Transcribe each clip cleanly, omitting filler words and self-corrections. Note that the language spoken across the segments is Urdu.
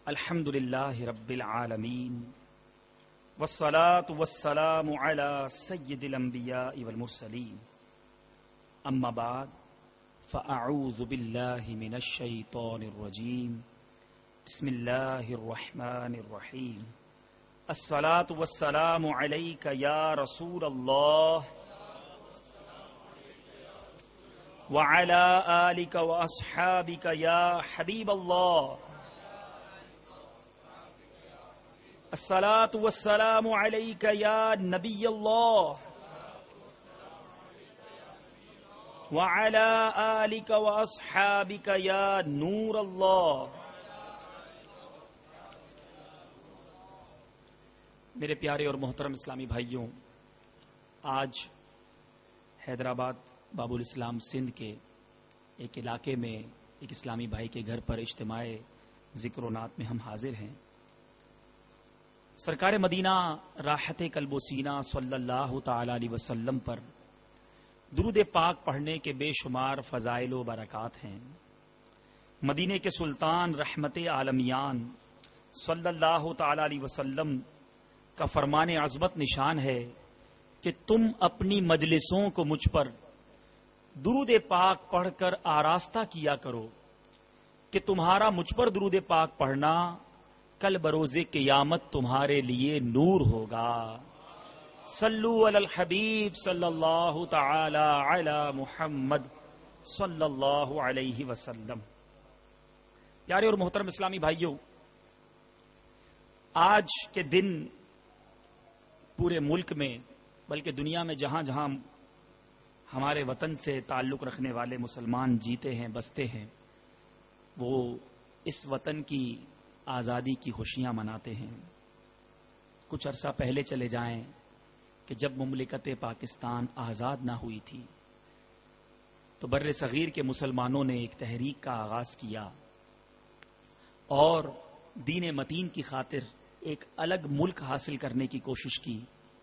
الحمد للہ رب العالمین والصلاة والسلام علی سید الانبیاء والمرسلین اما بعد فاعوذ باللہ من الشیطان الرجیم بسم اللہ الرحمن الرحیم الصلاة والسلام علیک یا رسول اللہ وعلی آلک واصحابک یا حبیب اللہ الصلاة والسلام علیک یا نبی اللہ وعلی آلک واصحابک یا نور اللہ. میرے پیارے اور محترم اسلامی بھائیوں، آج حیدرآباد باب الاسلام سندھ کے ایک علاقے میں ایک اسلامی بھائی کے گھر پر اجتماع ذکر و نعت میں ہم حاضر ہیں. سرکار مدینہ راحت قلب و سینہ صلی اللہ تعالی علیہ وسلم پر درود پاک پڑھنے کے بے شمار فضائل و برکات ہیں. مدینے کے سلطان رحمت عالمیان صلی اللہ تعالی علیہ وسلم کا فرمان عظمت نشان ہے کہ تم اپنی مجلسوں کو مجھ پر درود پاک پڑھ کر آراستہ کیا کرو کہ تمہارا مجھ پر درود پاک پڑھنا کل بروز قیامت تمہارے لیے نور ہوگا. صلو علی الحبیب صلی اللہ تعالی علی محمد صلی اللہ علیہ وسلم. پیارے اور محترم اسلامی بھائیوں، آج کے دن پورے ملک میں بلکہ دنیا میں جہاں جہاں ہمارے وطن سے تعلق رکھنے والے مسلمان جیتے ہیں بستے ہیں، وہ اس وطن کی آزادی کی خوشیاں مناتے ہیں. کچھ عرصہ پہلے چلے جائیں کہ جب مملکت پاکستان آزاد نہ ہوئی تھی تو بر صغیر کے مسلمانوں نے ایک تحریک کا آغاز کیا اور دین متین کی خاطر ایک الگ ملک حاصل کرنے کی کوشش کی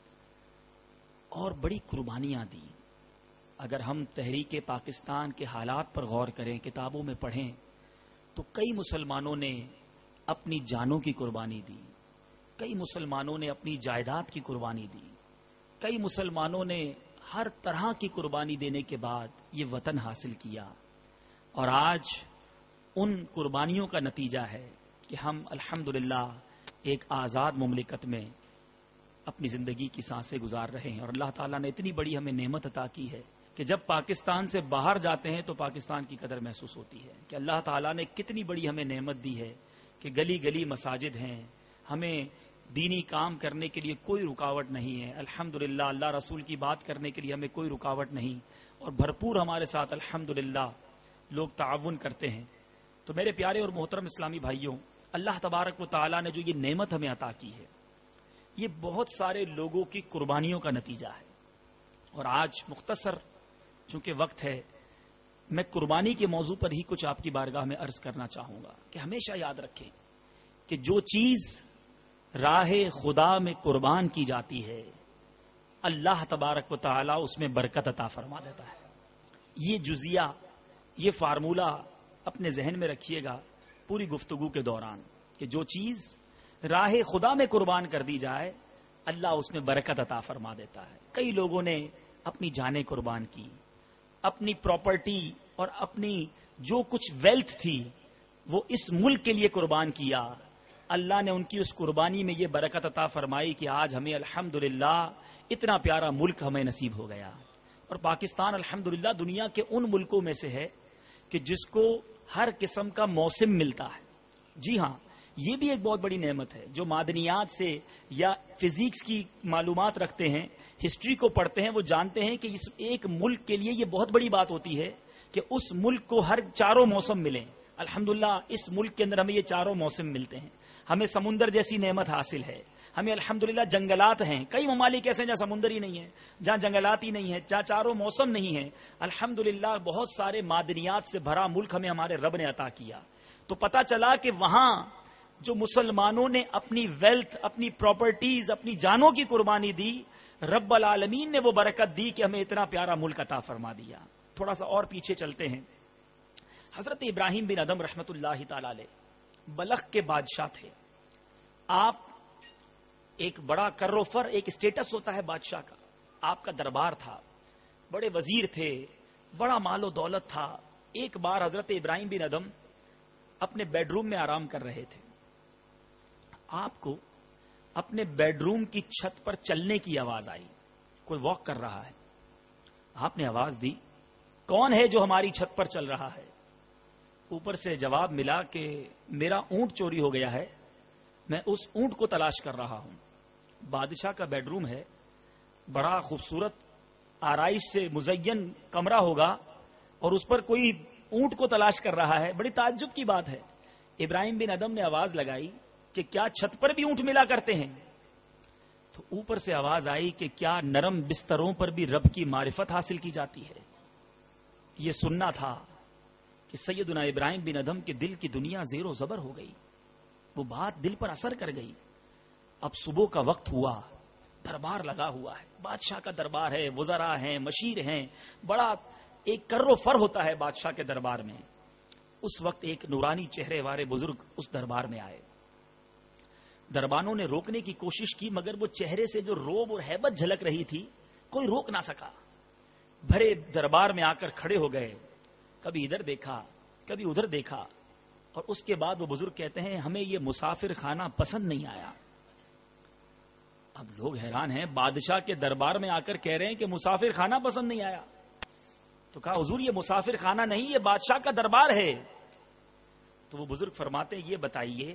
اور بڑی قربانیاں دی. اگر ہم تحریک پاکستان کے حالات پر غور کریں، کتابوں میں پڑھیں، تو کئی مسلمانوں نے اپنی جانوں کی قربانی دی، کئی مسلمانوں نے اپنی جائیداد کی قربانی دی، کئی مسلمانوں نے ہر طرح کی قربانی دینے کے بعد یہ وطن حاصل کیا. اور آج ان قربانیوں کا نتیجہ ہے کہ ہم الحمدللہ ایک آزاد مملکت میں اپنی زندگی کی سانسیں گزار رہے ہیں. اور اللہ تعالیٰ نے اتنی بڑی ہمیں نعمت عطا کی ہے کہ جب پاکستان سے باہر جاتے ہیں تو پاکستان کی قدر محسوس ہوتی ہے کہ اللہ تعالیٰ نے کتنی بڑی ہمیں نعمت دی ہے کہ گلی گلی مساجد ہیں، ہمیں دینی کام کرنے کے لیے کوئی رکاوٹ نہیں ہے. الحمدللہ اللہ رسول کی بات کرنے کے لیے ہمیں کوئی رکاوٹ نہیں، اور بھرپور ہمارے ساتھ الحمدللہ لوگ تعاون کرتے ہیں. تو میرے پیارے اور محترم اسلامی بھائیوں، اللہ تبارک و تعالیٰ نے جو یہ نعمت ہمیں عطا کی ہے، یہ بہت سارے لوگوں کی قربانیوں کا نتیجہ ہے. اور آج مختصر چونکہ وقت ہے، میں قربانی کے موضوع پر ہی کچھ آپ کی بارگاہ میں عرض کرنا چاہوں گا کہ ہمیشہ یاد رکھیں کہ جو چیز راہ خدا میں قربان کی جاتی ہے، اللہ تبارک و تعالی اس میں برکت عطا فرما دیتا ہے. یہ جزیہ، یہ فارمولہ اپنے ذہن میں رکھیے گا پوری گفتگو کے دوران کہ جو چیز راہ خدا میں قربان کر دی جائے، اللہ اس میں برکت عطا فرما دیتا ہے. کئی لوگوں نے اپنی جانیں قربان کی، اپنی پراپرٹی اور اپنی جو کچھ ویلتھ تھی وہ اس ملک کے لیے قربان کیا. اللہ نے ان کی اس قربانی میں یہ برکت عطا فرمائی کہ آج ہمیں الحمدللہ اتنا پیارا ملک ہمیں نصیب ہو گیا. اور پاکستان الحمدللہ دنیا کے ان ملکوں میں سے ہے کہ جس کو ہر قسم کا موسم ملتا ہے. جی ہاں، یہ بھی ایک بہت بڑی نعمت ہے. جو معدنیات سے یا فزکس کی معلومات رکھتے ہیں، ہسٹری کو پڑھتے ہیں، وہ جانتے ہیں کہ اس ایک ملک کے لیے یہ بہت بڑی بات ہوتی ہے کہ اس ملک کو ہر چاروں موسم ملیں. الحمدللہ اس ملک کے اندر ہمیں یہ چاروں موسم ملتے ہیں. ہمیں سمندر جیسی نعمت حاصل ہے، ہمیں الحمدللہ جنگلات ہیں. کئی ممالک ایسے ہیں جہاں سمندر ہی نہیں ہے، جہاں جنگلات ہی نہیں ہے، جہاں چاروں موسم نہیں ہے. الحمدللہ بہت سارے معدنیات سے بھرا ملک ہمیں ہمارے رب نے عطا کیا. تو پتہ چلا کہ وہاں جو مسلمانوں نے اپنی ویلتھ، اپنی پراپرٹیز، اپنی جانوں کی قربانی دی، رب العالمین نے وہ برکت دی کہ ہمیں اتنا پیارا ملک عطا فرما دیا. تھوڑا سا اور پیچھے چلتے ہیں. حضرت ابراہیم بن ادم رحمت اللہ تعالی علیہ بلخ کے بادشاہ تھے. آپ ایک بڑا کروفر، ایک اسٹیٹس ہوتا ہے بادشاہ کا. آپ کا دربار تھا، بڑے وزیر تھے، بڑا مال و دولت تھا. ایک بار حضرت ابراہیم بن ادم اپنے بیڈ روم میں آرام کر رہے تھے. آپ کو اپنے بیڈ روم کی چھت پر چلنے کی آواز آئی. کوئی واک کر رہا ہے. آپ نے آواز دی، کون ہے جو ہماری چھت پر چل رہا ہے؟ اوپر سے جواب ملا کہ میرا اونٹ چوری ہو گیا ہے، میں اس اونٹ کو تلاش کر رہا ہوں. بادشاہ کا بیڈ روم ہے، بڑا خوبصورت آرائش سے مزین کمرہ ہوگا، اور اس پر کوئی اونٹ کو تلاش کر رہا ہے. بڑی تعجب کی بات ہے. ابراہیم بن ادم نے آواز لگائی کہ کیا چھت پر بھی اونٹ ملا کرتے ہیں؟ تو اوپر سے آواز آئی کہ کیا نرم بستروں پر بھی رب کی معرفت حاصل کی جاتی ہے؟ یہ سننا تھا کہ سیدنا ابراہیم بن ادم کے دل کی دنیا زیر و زبر ہو گئی. وہ بات دل پر اثر کر گئی. اب صبح کا وقت ہوا، دربار لگا ہوا ہے، بادشاہ کا دربار ہے، وزراء ہیں، مشیر ہیں، بڑا ایک کر و فر ہوتا ہے بادشاہ کے دربار میں. اس وقت ایک نورانی چہرے والے بزرگ اس دربار میں آئے. دربانوں نے روکنے کی کوشش کی، مگر وہ چہرے سے جو روب اور ہیبت جھلک رہی تھی، کوئی روک نہ سکا. بھرے دربار میں آ کر کھڑے ہو گئے، کبھی ادھر دیکھا کبھی ادھر دیکھا، اور اس کے بعد وہ بزرگ کہتے ہیں ہمیں یہ مسافر خانہ پسند نہیں آیا. اب لوگ حیران ہیں، بادشاہ کے دربار میں آ کر کہہ رہے ہیں کہ مسافر خانہ پسند نہیں آیا. تو کہا حضور یہ مسافر خانہ نہیں، یہ بادشاہ کا دربار ہے. تو وہ بزرگ فرماتے ہیں یہ بتائیے،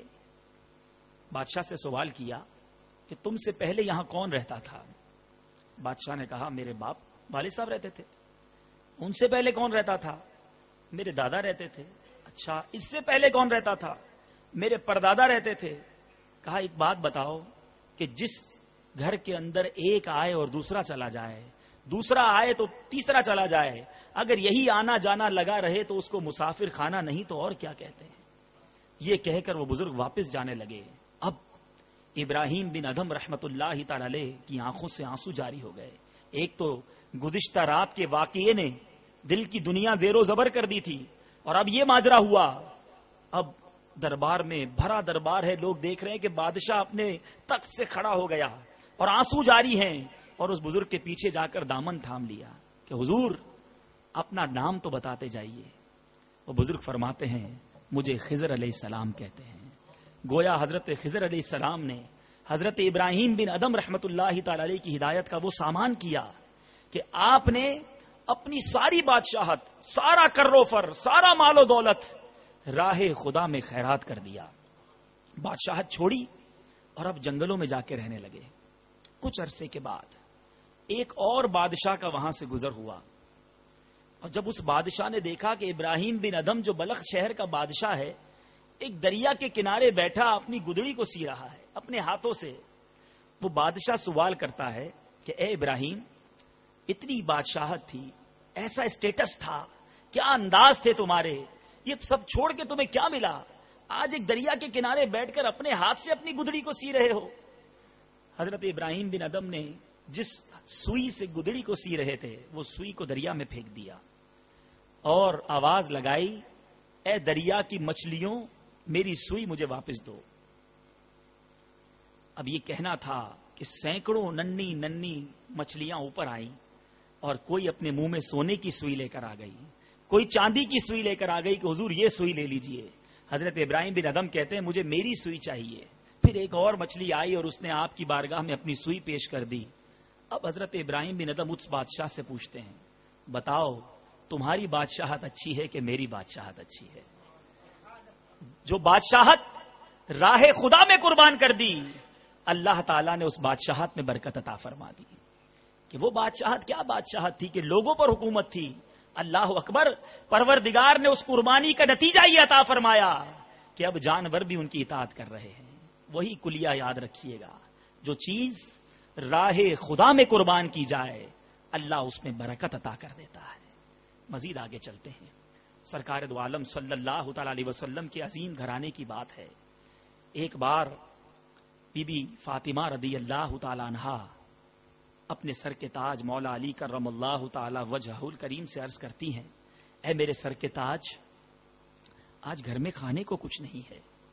بادشاہ سے سوال کیا کہ تم سے پہلے یہاں کون رہتا تھا؟ بادشاہ نے کہا میرے باپ والد صاحب رہتے تھے. ان سے پہلے کون رہتا تھا؟ میرے دادا رہتے تھے. اچھا، اس سے پہلے کون رہتا تھا؟ میرے پردادا رہتے تھے. کہا ایک بات بتاؤ کہ جس گھر کے اندر ایک آئے اور دوسرا چلا جائے، دوسرا آئے تو تیسرا چلا جائے، اگر یہی آنا جانا لگا رہے تو اس کو مسافر خانہ نہیں تو اور کیا کہتے ہیں؟ یہ کہہ کر وہ بزرگ واپس جانے لگے. اب ابراہیم بن ادم رحمت اللہ تعالی علیہ کی آنکھوں سے آنسو جاری ہو گئے. ایک تو گزشتہ رات کے واقعے نے دل کی دنیا زیر و زبر کر دی تھی، اور اب یہ ماجرا ہوا. اب دربار میں بھرا دربار ہے، لوگ دیکھ رہے ہیں کہ بادشاہ اپنے تخت سے کھڑا ہو گیا اور آنسو جاری ہیں. اور اس بزرگ کے پیچھے جا کر دامن تھام لیا کہ حضور اپنا نام تو بتاتے جائیے. وہ بزرگ فرماتے ہیں مجھے خضر علیہ السلام کہتے ہیں. گویا حضرت خضر علیہ السلام نے حضرت ابراہیم بن ادم رحمت اللہ تعالی علیہ کی ہدایت کا وہ سامان کیا کہ آپ نے اپنی ساری بادشاہت، سارا کروفر، سارا مال و دولت راہ خدا میں خیرات کر دیا. بادشاہت چھوڑی اور اب جنگلوں میں جا کے رہنے لگے. کچھ عرصے کے بعد ایک اور بادشاہ کا وہاں سے گزر ہوا، اور جب اس بادشاہ نے دیکھا کہ ابراہیم بن ادم جو بلخ شہر کا بادشاہ ہے ایک دریا کے کنارے بیٹھا اپنی گدڑی کو سی رہا ہے اپنے ہاتھوں سے، وہ بادشاہ سوال کرتا ہے کہ اے ابراہیم، اتنی بادشاہت تھی، ایسا اسٹیٹس تھا، کیا انداز تھے تمہارے، یہ سب چھوڑ کے تمہیں کیا ملا؟ آج ایک دریا کے کنارے بیٹھ کر اپنے ہاتھ سے اپنی گدڑی کو سی رہے ہو. حضرت ابراہیم بن ادم نے جس سوئی سے گدڑی کو سی رہے تھے وہ سوئی کو دریا میں پھینک دیا اور آواز لگائی اے دریا کی مچھلیوں میری سوئی مجھے واپس دو. اب یہ کہنا تھا کہ سینکڑوں ننھی ننھی مچھلیاں اوپر آئیں اور کوئی اپنے منہ میں سونے کی سوئی لے کر آ گئی، کوئی چاندی کی سوئی لے کر آ گئی کہ حضور یہ سوئی لے لیجئے. حضرت ابراہیم بن ادم کہتے ہیں مجھے میری سوئی چاہیے. پھر ایک اور مچھلی آئی اور اس نے آپ کی بارگاہ میں اپنی سوئی پیش کر دی. اب حضرت ابراہیم بن ادم اس بادشاہ سے پوچھتے ہیں بتاؤ تمہاری بادشاہت اچھی ہے کہ میری بادشاہت اچھی ہے؟ جو بادشاہت راہ خدا میں قربان کر دی اللہ تعالیٰ نے اس بادشاہت میں برکت عطا فرما دی. کہ وہ بادشاہت کیا بادشاہت تھی کہ لوگوں پر حکومت تھی. اللہ اکبر، پروردگار نے اس قربانی کا نتیجہ یہ عطا فرمایا کہ اب جانور بھی ان کی اطاعت کر رہے ہیں. وہی کلیہ یاد رکھیے گا، جو چیز راہ خدا میں قربان کی جائے اللہ اس میں برکت عطا کر دیتا ہے. مزید آگے چلتے ہیں. سرکار دو عالم صلی اللہ تعالی علیہ وسلم کے عظیم گھرانے کی بات ہے. ایک بار بی بی فاطمہ رضی اللہ تعالی عنہا اپنے سر کے تاج مولا علی کرم اللہ تعالی وجہہ الکریم سے عرض کرتی ہیں اے میرے سر کے تاج، آج گھر میں کھانے کو کچھ نہیں ہے،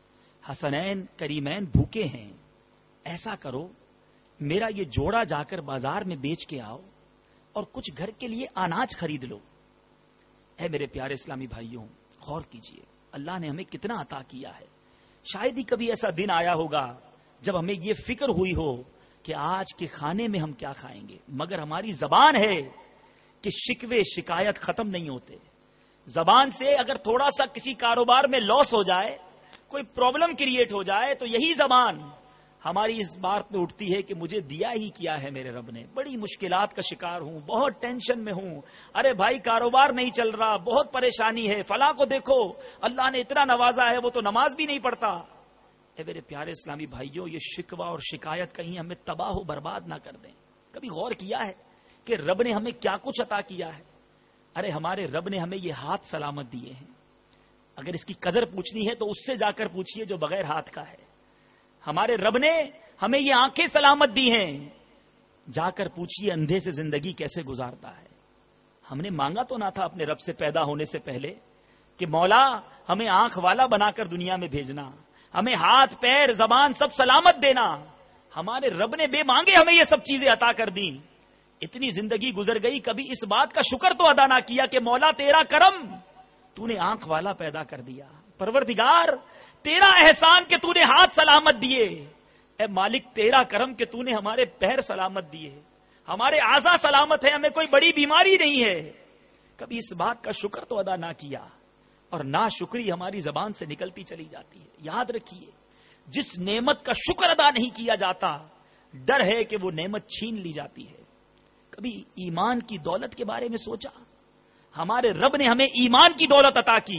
حسنین کریمین بھوکے ہیں، ایسا کرو میرا یہ جوڑا جا کر بازار میں بیچ کے آؤ اور کچھ گھر کے لیے اناج خرید لو۔ اے میرے پیارے اسلامی بھائیوں، غور کیجئے اللہ نے ہمیں کتنا عطا کیا ہے۔ شاید ہی کبھی ایسا دن آیا ہوگا جب ہمیں یہ فکر ہوئی ہو کہ آج کے کھانے میں ہم کیا کھائیں گے، مگر ہماری زبان ہے کہ شکوے شکایت ختم نہیں ہوتے۔ زبان سے اگر تھوڑا سا کسی کاروبار میں لاس ہو جائے، کوئی پرابلم کریٹ ہو جائے، تو یہی زبان ہماری اس بات میں اٹھتی ہے کہ مجھے دیا ہی کیا ہے میرے رب نے، بڑی مشکلات کا شکار ہوں، بہت ٹینشن میں ہوں، ارے بھائی کاروبار نہیں چل رہا، بہت پریشانی ہے، فلاں کو دیکھو اللہ نے اتنا نوازا ہے وہ تو نماز بھی نہیں پڑھتا۔ اے میرے پیارے اسلامی بھائیوں، یہ شکوہ اور شکایت کہیں ہمیں تباہ و برباد نہ کر دیں۔ کبھی غور کیا ہے کہ رب نے ہمیں کیا کچھ عطا کیا ہے؟ ارے ہمارے رب نے ہمیں یہ ہاتھ سلامت دیے ہیں، اگر اس کی قدر پوچھنی ہے تو اس سے جا کر پوچھئے جو بغیر ہاتھ کا ہے۔ ہمارے رب نے ہمیں یہ آنکھیں سلامت دی ہیں، جا کر پوچھئے اندھے سے زندگی کیسے گزارتا ہے۔ ہم نے مانگا تو نہ تھا اپنے رب سے پیدا ہونے سے پہلے کہ مولا ہمیں آنکھ والا بنا کر دنیا میں بھیجنا، ہمیں ہاتھ پیر زبان سب سلامت دینا۔ ہمارے رب نے بے مانگے ہمیں یہ سب چیزیں عطا کر دیں۔ اتنی زندگی گزر گئی، کبھی اس بات کا شکر تو ادا نہ کیا کہ مولا تیرا کرم، تو نے آنکھ والا پیدا کر دیا، پروردگار تیرا احسان کہ تو نے ہاتھ سلامت دیے، اے مالک تیرا کرم کہ تو نے ہمارے پیر سلامت دیے، ہمارے اعضاء سلامت ہیں، ہمیں کوئی بڑی بیماری نہیں ہے۔ کبھی اس بات کا شکر تو ادا نہ کیا، اور ناشکری ہماری زبان سے نکلتی چلی جاتی ہے۔ یاد رکھیے جس نعمت کا شکر ادا نہیں کیا جاتا، ڈر ہے کہ وہ نعمت چھین لی جاتی ہے۔ کبھی ایمان کی دولت کے بارے میں سوچا؟ ہمارے رب نے ہمیں ایمان کی دولت عطا کی۔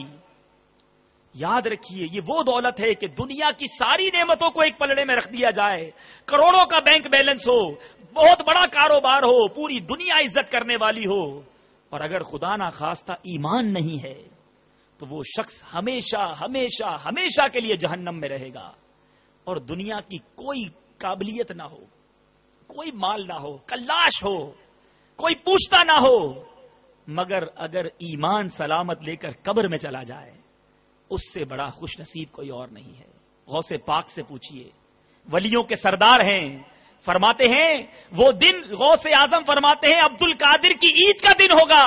یاد رکھیے یہ وہ دولت ہے کہ دنیا کی ساری نعمتوں کو ایک پلڑے میں رکھ دیا جائے، کروڑوں کا بینک بیلنس ہو، بہت بڑا کاروبار ہو، پوری دنیا عزت کرنے والی ہو، اور اگر خدا نہ خواستہ ایمان نہیں ہے تو وہ شخص ہمیشہ ہمیشہ ہمیشہ کے لیے جہنم میں رہے گا، اور دنیا کی کوئی قابلیت نہ ہو، کوئی مال نہ ہو، کلاش ہو، کوئی پوچھتا نہ ہو، مگر اگر ایمان سلامت لے کر قبر میں چلا جائے اس سے بڑا خوش نصیب کوئی اور نہیں ہے۔ غوث پاک سے پوچھئے، ولیوں کے سردار ہیں، فرماتے ہیں وہ دن، غوث اعظم فرماتے ہیں عبد القادر کی عید کا دن ہوگا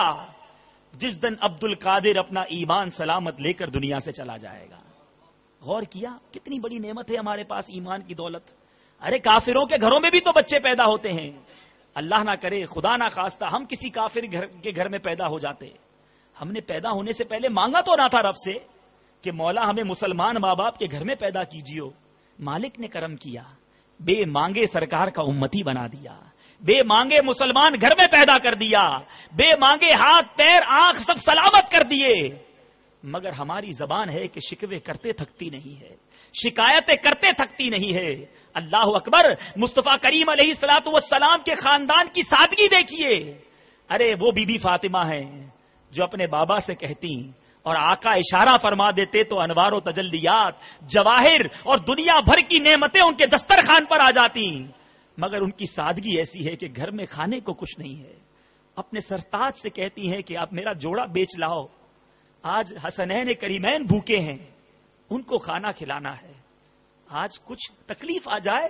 جس دن عبد القادر اپنا ایمان سلامت لے کر دنیا سے چلا جائے گا۔ غور کیا کتنی بڑی نعمت ہے ہمارے پاس ایمان کی دولت۔ ارے کافروں کے گھروں میں بھی تو بچے پیدا ہوتے ہیں، اللہ نہ کرے خدا نہ خواستہ ہم کسی کافر کے گھر میں پیدا ہو جاتے، ہم نے پیدا ہونے سے پہلے مانگا تو نہ تھا رب سے کہ مولا ہمیں مسلمان ماں باپ کے گھر میں پیدا کیجیے، مالک نے کرم کیا، بے مانگے سرکار کا امتی بنا دیا، بے مانگے مسلمان گھر میں پیدا کر دیا، بے مانگے ہاتھ پیر آنکھ سب سلامت کر دیے، مگر ہماری زبان ہے کہ شکوے کرتے تھکتی نہیں ہے، شکایتیں کرتے تھکتی نہیں ہے۔ اللہ اکبر، مصطفیٰ کریم علیہ الصلوۃ والسلام کے خاندان کی سادگی دیکھیے۔ ارے وہ بی بی فاطمہ ہیں جو اپنے بابا سے کہتی اور آقا اشارہ فرما دیتے تو انوار و تجلیات، جواہر اور دنیا بھر کی نعمتیں ان کے دسترخوان پر آ جاتی، مگر ان کی سادگی ایسی ہے کہ گھر میں کھانے کو کچھ نہیں ہے۔ اپنے سرتاج سے کہتی ہیں کہ آپ میرا جوڑا بیچ لاؤ، آج حسنین کریمین بھوکے ہیں، ان کو کھانا کھلانا ہے۔ آج کچھ تکلیف آ جائے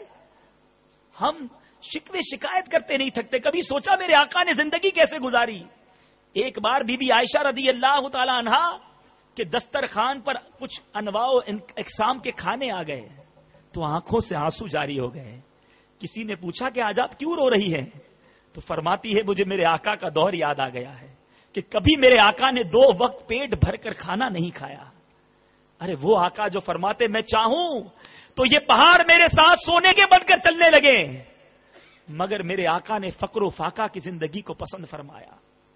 ہم شکوے شکایت کرتے نہیں تھکتے۔ کبھی سوچا میرے آقا نے زندگی کیسے گزاری؟ ایک بار بی بی عائشہ رضی اللہ تعالی عنہا کہ دسترخوان پر کچھ انواع و اقسام کے کھانے آ گئے تو آنکھوں سے آنسو جاری ہو گئے۔ کسی نے پوچھا کہ آج آپ کیوں رو رہی ہیں؟ تو فرماتی ہے مجھے میرے آقا کا دور یاد آ گیا ہے کہ کبھی میرے آقا نے 2 وقت پیٹ بھر کر کھانا نہیں کھایا۔ ارے وہ آقا جو فرماتے میں چاہوں تو یہ پہاڑ میرے ساتھ سونے کے بن کر چلنے لگے، مگر میرے آقا نے فقر و فاقہ کی زندگی کو پسند فرمایا۔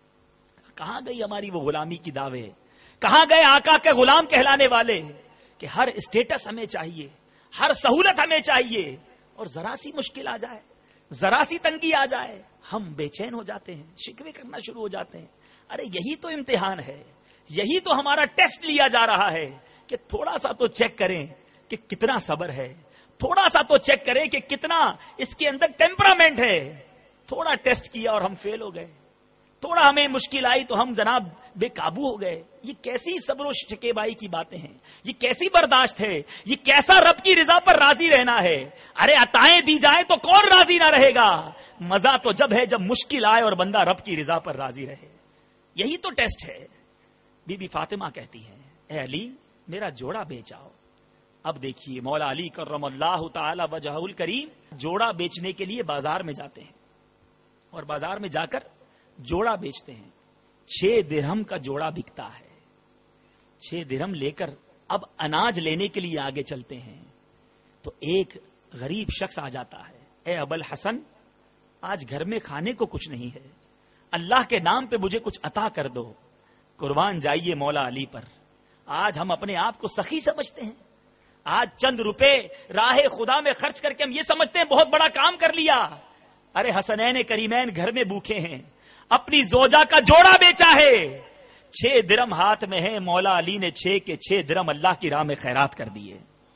کہاں گئی ہماری وہ غلامی کی دعوے؟ کہاں گئے آقا کے غلام کہلانے والے کہ ہر اسٹیٹس ہمیں چاہیے، ہر سہولت ہمیں چاہیے، اور ذرا سی مشکل آ جائے، ذرا سی تنگی آ جائے ہم بے چین ہو جاتے ہیں، شکوے کرنا شروع ہو جاتے ہیں۔ ارے یہی تو امتحان ہے، یہی تو ہمارا ٹیسٹ لیا جا رہا ہے کہ تھوڑا سا تو چیک کریں کہ کتنا صبر ہے، تھوڑا سا تو چیک کریں کہ کتنا اس کے اندر ٹیمپرامنٹ ہے۔ تھوڑا ٹیسٹ کیا اور ہم فیل ہو گئے، تھوڑا ہمیں مشکل آئی تو ہم جناب بے قابو ہو گئے. یہ کیسی صبر و شکیبائی کی باتیں ہیں؟ یہ کیسی برداشت ہے؟ یہ کیسا رب کی رضا پر راضی رہنا ہے؟ ارے عطائیں دی جائیں تو کون راضی نہ رہے گا؟ مزہ تو جب ہے جب مشکل آئے اور بندہ رب کی رضا پر راضی رہے. یہی تو ٹیسٹ ہے. بی بی فاطمہ کہتی ہے اے علی میرا جوڑا بیچ آؤ. اب دیکھیے مولا علی کرم اللہ تعالی وجہہ الکریم جوڑا بیچنے کے لیے بازار میں جاتے ہیں اور بازار میں جا کر جوڑا بیچتے ہیں. 6 درہم کا جوڑا بکتا ہے. 6 درہم لے کر اب اناج لینے کے لیے آگے چلتے ہیں تو ایک غریب شخص آ جاتا ہے. اے ابوالحسن آج گھر میں کھانے کو کچھ نہیں ہے, اللہ کے نام پہ مجھے کچھ عطا کر دو. قربان جائیے مولا علی پر. آج ہم اپنے آپ کو سخی سمجھتے ہیں. آج چند روپے راہ خدا میں خرچ کر کے ہم یہ سمجھتے ہیں بہت بڑا کام کر لیا. ارے حسنین کریمین گھر میں بھوکے ہیں, اپنی زوجہ کا جوڑا بیچا ہے. 6 درہم ہاتھ میں ہے, مولا علی نے 6 کے 6 درہم اللہ کی راہ میں خیرات کر دیے.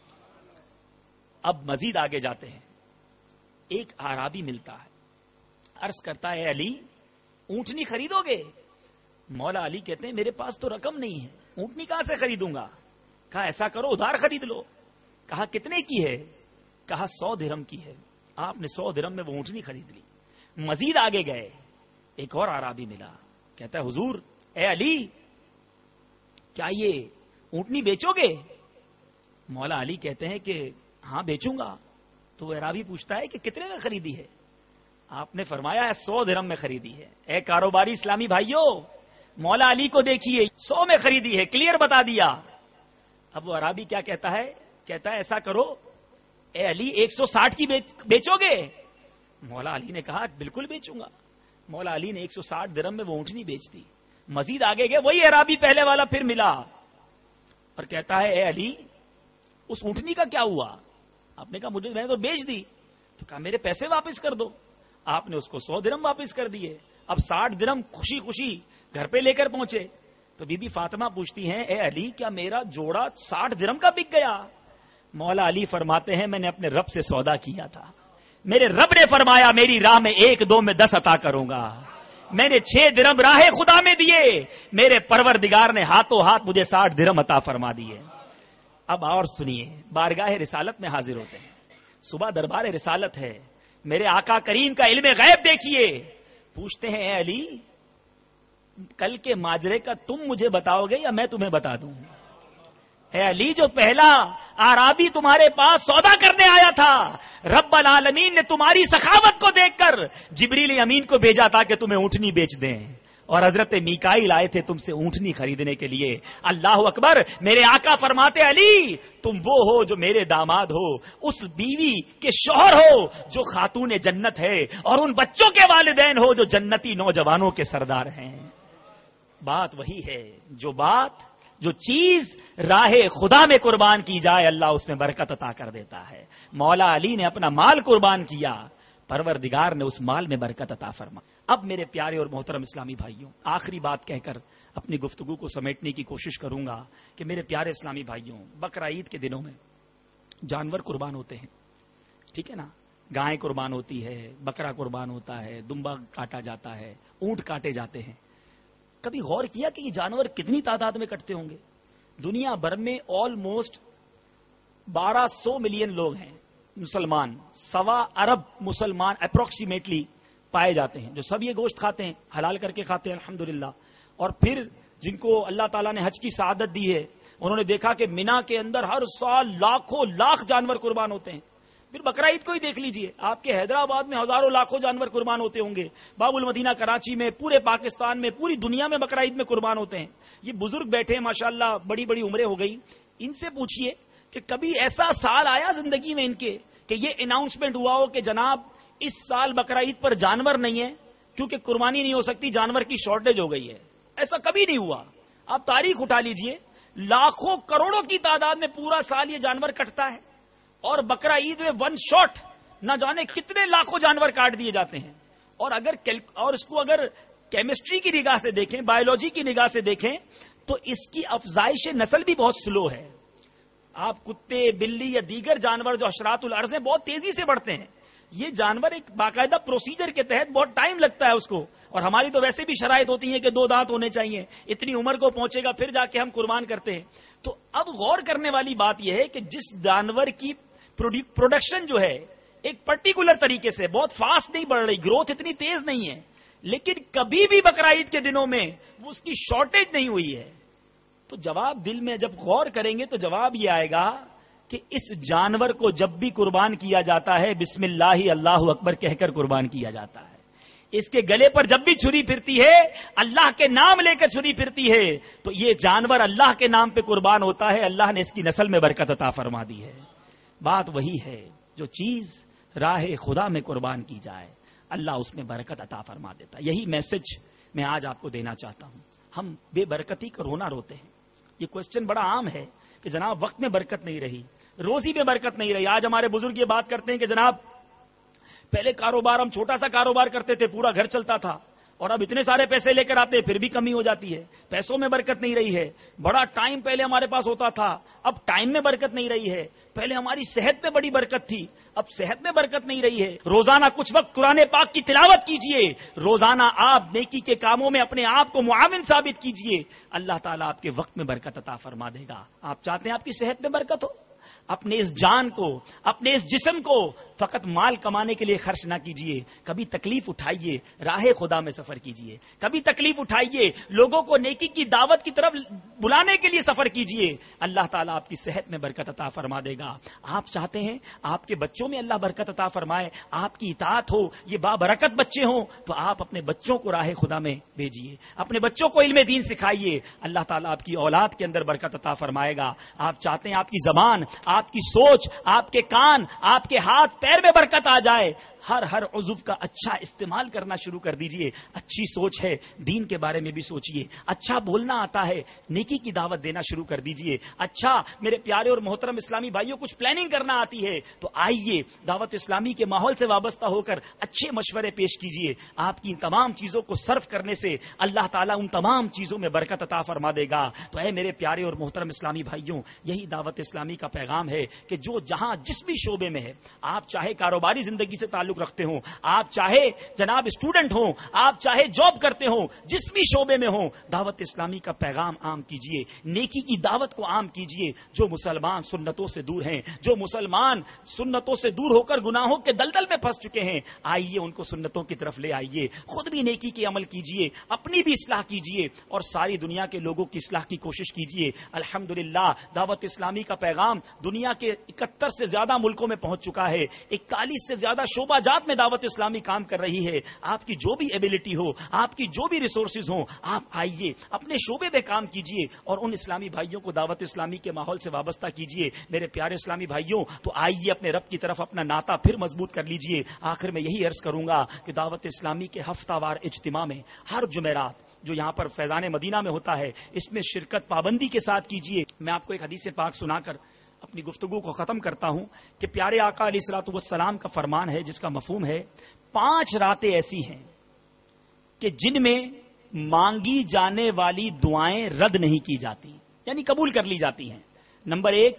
اب مزید آگے جاتے ہیں. ایک اعرابی ملتا ہے, عرض کرتا ہے علی اونٹنی خریدو گے؟ مولا علی کہتے ہیں میرے پاس تو رقم نہیں ہے, اونٹنی کہاں سے خریدوں گا؟ کہا ایسا کرو ادھار خرید لو. کہا کتنے کی ہے؟ کہا 100 درہم کی ہے. آپ نے 100 درہم میں وہ اونٹنی خرید لی. مزید آگے گئے, ایک اور اعرابی ملا, کہتا ہے حضور اے علی کیا یہ اونٹنی بیچو گے؟ مولا علی کہتے ہیں کہ ہاں بیچوں گا. تو وہ اعرابی پوچھتا ہے کہ کتنے میں خریدی ہے؟ آپ نے فرمایا 100 درہم میں خریدی ہے. اے کاروباری اسلامی بھائیوں مولا علی کو دیکھیے, 100 میں خریدی ہے, کلیئر بتا دیا. اب وہ عربی کیا کہتا ہے؟ کہتا ہے ایسا کرو اے علی 160 کی بیچو گے؟ مولا علی نے کہا بالکل بیچوں گا. مولا علی نے 160 درہم میں وہ اونٹنی بیچ دی. مزید آگے گئے, وہی عربی پہلے والا پھر ملا اور کہتا ہے اے علی اس اونٹنی کا کیا ہوا؟ آپ نے کہا میں نے تو بیچ دی. تو کہا میرے پیسے واپس کر دو. آپ نے اس کو 100 درہم واپس کر دیے. اب 60 درہم خوشی خوشی گھر پہ لے کر پہنچے. تو بی بی فاطمہ پوچھتی ہیں اے علی کیا میرا جوڑا 60 درہم کا بک گیا؟ مولا علی فرماتے ہیں میں نے اپنے رب سے سودا کیا تھا, میرے رب نے فرمایا میری راہ میں 1 2 میں 10 عطا کروں گا. میں نے 6 درہم راہ خدا میں دیے, میرے پروردگار نے ہاتھوں ہاتھ مجھے 60 درہم عطا فرما دیے. اب اور سنیے, بارگاہ رسالت میں حاضر ہوتے ہیں. صبح دربار رسالت ہے, میرے آقا کریم کا علم غیب دیکھیے. پوچھتے ہیں اے علی کل کے ماجرے کا تم مجھے بتاؤ گے یا میں تمہیں بتا دوں؟ اے علی جو پہلا اعرابی تمہارے پاس سودا کرنے آیا تھا, رب العالمین نے تمہاری سخاوت کو دیکھ کر جبریل امین کو بھیجا تھا کہ تمہیں اونٹنی بیچ دیں, اور حضرت میکائیل آئے تھے تم سے اونٹنی خریدنے کے لیے. اللہ اکبر. میرے آقا فرماتے علی تم وہ ہو جو میرے داماد ہو, اس بیوی کے شوہر ہو جو خاتون جنت ہے, اور ان بچوں کے والدین ہو جو جنتی نوجوانوں کے سردار ہیں. بات وہی ہے, جو چیز راہ خدا میں قربان کی جائے اللہ اس میں برکت عطا کر دیتا ہے. مولا علی نے اپنا مال قربان کیا, پروردگار نے اس مال میں برکت عطا فرما. اب میرے پیارے اور محترم اسلامی بھائیوں آخری بات کہہ کر اپنی گفتگو کو سمیٹنے کی کوشش کروں گا کہ میرے پیارے اسلامی بھائیوں بقرہ عید کے دنوں میں جانور قربان ہوتے ہیں, ٹھیک ہے نا, گائے قربان ہوتی ہے, بکرا قربان ہوتا ہے, دمبا کاٹا جاتا ہے, اونٹ کاٹے جاتے ہیں. کبھی غور کیا کہ یہ جانور کتنی تعداد میں کٹتے ہوں گے؟ دنیا بھر میں آلموسٹ 1200 ملین لوگ ہیں مسلمان, 1.25 ارب مسلمان اپروکسیمیٹلی پائے جاتے ہیں جو سب یہ گوشت کھاتے ہیں, حلال کر کے کھاتے ہیں الحمدللہ. اور پھر جن کو اللہ تعالیٰ نے حج کی سعادت دی ہے انہوں نے دیکھا کہ مینا کے اندر ہر سال لاکھوں لاکھ جانور قربان ہوتے ہیں. پھر بقرہ عید کو ہی دیکھ لیجئے, آپ کے حیدرآباد میں ہزاروں لاکھوں جانور قربان ہوتے ہوں گے, باب المدینہ کراچی میں, پورے پاکستان میں, پوری دنیا میں بقرہ عید میں قربان ہوتے ہیں. یہ بزرگ بیٹھے ماشاءاللہ, بڑی بڑی عمریں ہو گئی, ان سے پوچھئے کہ کبھی ایسا سال آیا زندگی میں ان کے کہ یہ اناؤنسمنٹ ہوا ہو کہ جناب اس سال بقرہ عید پر جانور نہیں ہے کیونکہ قربانی نہیں ہو سکتی, جانور کی شارٹیج ہو گئی ہے؟ ایسا کبھی نہیں ہوا. آپ تاریخ اٹھا لیجئے, لاکھوں کروڑوں کی تعداد میں پورا سال یہ جانور کٹتا ہے, اور بقرہ عید میں 1 شاٹ نہ جانے کتنے لاکھوں جانور کاٹ دیے جاتے ہیں. اور اس کو اگر کیمسٹری کی نگاہ سے دیکھیں, بایولوجی کی نگاہ سے دیکھیں تو اس کی افزائش نسل بھی بہت سلو ہے. آپ کتے, بلی یا دیگر جانور جو حشرات الارض ہیں بہت تیزی سے بڑھتے ہیں. یہ جانور ایک باقاعدہ پروسیجر کے تحت بہت ٹائم لگتا ہے اس کو، اور ہماری تو ویسے بھی شرائط ہوتی ہیں کہ 2 دانت ہونے چاہیے، اتنی عمر کو پہنچے گا پھر جا کے ہم قربان کرتے ہیں۔ تو اب غور کرنے والی بات یہ ہے کہ جس جانور کی پروڈکشن جو ہے ایک پرٹیکولر طریقے سے بہت فاسٹ نہیں بڑھ رہی، گروتھ اتنی تیز نہیں ہے، لیکن کبھی بھی بقرعید کے دنوں میں وہ اس کی شارٹیج نہیں ہوئی ہے، تو جواب دل میں جب غور کریں گے تو جواب یہ آئے گا کہ اس جانور کو جب بھی قربان کیا جاتا ہے بسم اللہ اللہ اکبر کہہ کر قربان کیا جاتا ہے۔ اس کے گلے پر جب بھی چھری پھرتی ہے، اللہ کے نام لے کر چھری پھرتی ہے، تو یہ جانور اللہ کے نام پہ قربان ہوتا ہے، اللہ نے اس کی نسل میں برکت عطا فرما دی ہے۔ بات وہی ہے، جو چیز راہ خدا میں قربان کی جائے اللہ اس میں برکت عطا فرما دیتا ہے۔ یہی میسج میں آج آپ کو دینا چاہتا ہوں۔ ہم بے برکتی کا رونا روتے ہیں، یہ کوشچن بڑا عام ہے کہ جناب وقت میں برکت نہیں رہی، روزی میں برکت نہیں رہی۔ آج ہمارے بزرگ یہ بات کرتے ہیں کہ جناب پہلے کاروبار ہم چھوٹا سا کاروبار کرتے تھے، پورا گھر چلتا تھا، اور اب اتنے سارے پیسے لے کر آتے ہیں پھر بھی کمی ہو جاتی ہے، پیسوں میں برکت نہیں رہی ہے۔ بڑا ٹائم پہلے ہمارے پاس ہوتا تھا، اب ٹائم میں برکت نہیں رہی ہے۔ پہلے ہماری صحت میں بڑی برکت تھی، اب صحت میں برکت نہیں رہی ہے۔ روزانہ کچھ وقت قرآن پاک کی تلاوت کیجئے، روزانہ آپ نیکی کے کاموں میں اپنے آپ کو معاون ثابت کیجئے، اللہ تعالیٰ آپ کے وقت میں برکت عطا فرما دے گا۔ آپ چاہتے ہیں آپ کی صحت میں برکت ہو، اپنے اس جان کو، اپنے اس جسم کو فقط مال کمانے کے لیے خرچ نہ کیجئے، کبھی تکلیف اٹھائیے، راہ خدا میں سفر کیجئے، کبھی تکلیف اٹھائیے، لوگوں کو نیکی کی دعوت کی طرف بلانے کے لیے سفر کیجئے، اللہ تعالیٰ آپ کی صحت میں برکت عطا فرما دے گا۔ آپ چاہتے ہیں آپ کے بچوں میں اللہ برکت عطا فرمائے، آپ کی اطاعت ہو، یہ بابرکت بچے ہوں، تو آپ اپنے بچوں کو راہ خدا میں بھیجیے، اپنے بچوں کو علم دین سکھائیے، اللہ تعالیٰ آپ کی اولاد کے اندر برکت عطا فرمائے گا۔ آپ چاہتے ہیں آپ کی زبان، آپ کی سوچ، آپ کے کان، آپ کے ہاتھ پیر میں برکت آ جائے، ہر عضو کا اچھا استعمال کرنا شروع کر دیجئے۔ اچھی سوچ ہے، دین کے بارے میں بھی سوچئے، اچھا بولنا آتا ہے، نیکی کی دعوت دینا شروع کر دیجئے۔ اچھا میرے پیارے اور محترم اسلامی بھائیوں، کچھ پلاننگ کرنا آتی ہے تو آئیے دعوت اسلامی کے ماحول سے وابستہ ہو کر اچھے مشورے پیش کیجئے۔ آپ کی ان تمام چیزوں کو صرف کرنے سے اللہ تعالیٰ ان تمام چیزوں میں برکت عطا فرما دے گا۔ تو اے میرے پیارے اور محترم اسلامی بھائیوں، یہی دعوت اسلامی کا پیغام ہے کہ جو جہاں جس بھی شعبے میں ہے، آپ چاہے کاروباری زندگی سے تعلق رکھتے ہوں، آپ چاہے جناب اسٹوڈنٹ ہوں، آپ چاہے جاب کرتے ہوں، جس بھی شعبے میں ہوں، دعوت اسلامی کا پیغام عام کیجئے، نیکی کی دعوت کو عام کیجئے۔ جو مسلمان سنتوں سے دور ہیں، جو مسلمان سنتوں سے دور ہو کر گناہوں کے دلدل میں پھنس چکے ہیں، آئیے ان کو سنتوں کی طرف لے آئیے، خود بھی نیکی کے عمل کیجئے، اپنی بھی اصلاح کیجئے اور ساری دنیا کے لوگوں کی اصلاح کی کوشش کیجئے۔ الحمدللہ دعوت اسلامی کا پیغام دنیا کے 71 سے زیادہ ملکوں میں پہنچ چکا ہے، 41 سے زیادہ شعبہ جات میں دعوت اسلامی کام کر رہی ہے۔ آپ کی جو بھی ایبلٹی ہو، آپ کی جو بھی ریسورسز ہوں، آپ آئیے اپنے شعبے میں کام کیجئے اور ان اسلامی بھائیوں کو دعوت اسلامی کے ماحول سے وابستہ کیجئے۔ میرے پیارے اسلامی بھائیوں، تو آئیے اپنے رب کی طرف اپنا ناطہ پھر مضبوط کر لیجئے۔ آخر میں یہی عرض کروں گا کہ دعوت اسلامی کے ہفتہ وار اجتماع میں ہر جمعرات جو یہاں پر فیضان مدینہ میں ہوتا ہے، اس میں شرکت پابندی کے ساتھ کیجئے۔ میں آپ کو ایک حدیث پاک سنا کر اپنی گفتگو کو ختم کرتا ہوں کہ پیارے آقا علیہ الصلوۃ والسلام کا فرمان ہے، جس کا مفہوم ہے 5 راتیں ایسی ہیں کہ جن میں مانگی جانے والی دعائیں رد نہیں کی جاتی، یعنی قبول کر لی جاتی ہیں۔ نمبر 1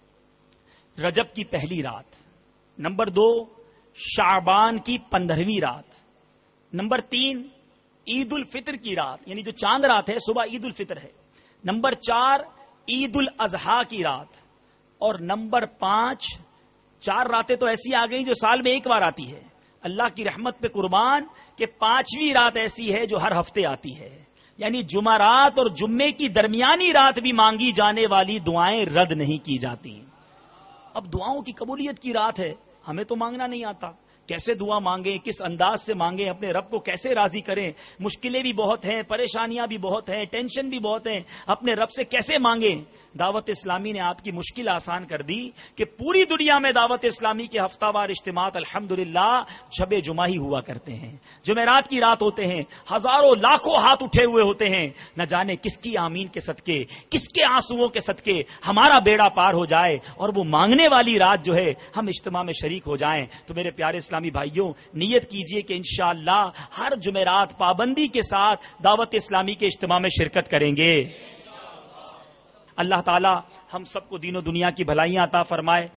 رجب کی پہلی رات، نمبر 2 شعبان کی 15ویں رات، نمبر 3 عید الفطر کی رات، یعنی جو چاند رات ہے، صبح عید الفطر ہے، نمبر 4 عید الاضحیٰ کی رات، اور نمبر 5 4 راتیں تو ایسی آ گئیں جو سال میں ایک بار آتی ہے۔ اللہ کی رحمت پہ قربان کہ 5ویں رات ایسی ہے جو ہر ہفتے آتی ہے، یعنی جمعرات اور جمعے کی درمیانی رات بھی مانگی جانے والی دعائیں رد نہیں کی جاتی۔ اب دعاؤں کی قبولیت کی رات ہے، ہمیں تو مانگنا نہیں آتا، کیسے دعا مانگیں، کس انداز سے مانگیں، اپنے رب کو کیسے راضی کریں، مشکلیں بھی بہت ہیں، پریشانیاں بھی بہت ہیں، ٹینشن بھی بہت ہیں، اپنے رب سے کیسے مانگیں۔ دعوت اسلامی نے آپ کی مشکل آسان کر دی کہ پوری دنیا میں دعوت اسلامی کے ہفتہ وار اجتماعات الحمدللہ شب جمعہ ہی ہوا کرتے ہیں، جمعرات کی رات ہوتے ہیں، ہزاروں لاکھوں ہاتھ اٹھے ہوئے ہوتے ہیں، نہ جانے کس کی آمین کے صدقے، کس کے آنسوؤں کے صدقے ہمارا بیڑا پار ہو جائے اور وہ مانگنے والی رات جو ہے ہم اجتماع میں شریک ہو جائیں۔ تو میرے پیارے اسلامی بھائیوں، نیت کیجئے کہ انشاءاللہ ہر جمعرات پابندی کے ساتھ دعوت اسلامی کے اجتماع میں شرکت کریں گے۔ اللہ تعالی ہم سب کو دین و دنیا کی بھلائیاں عطا فرمائے۔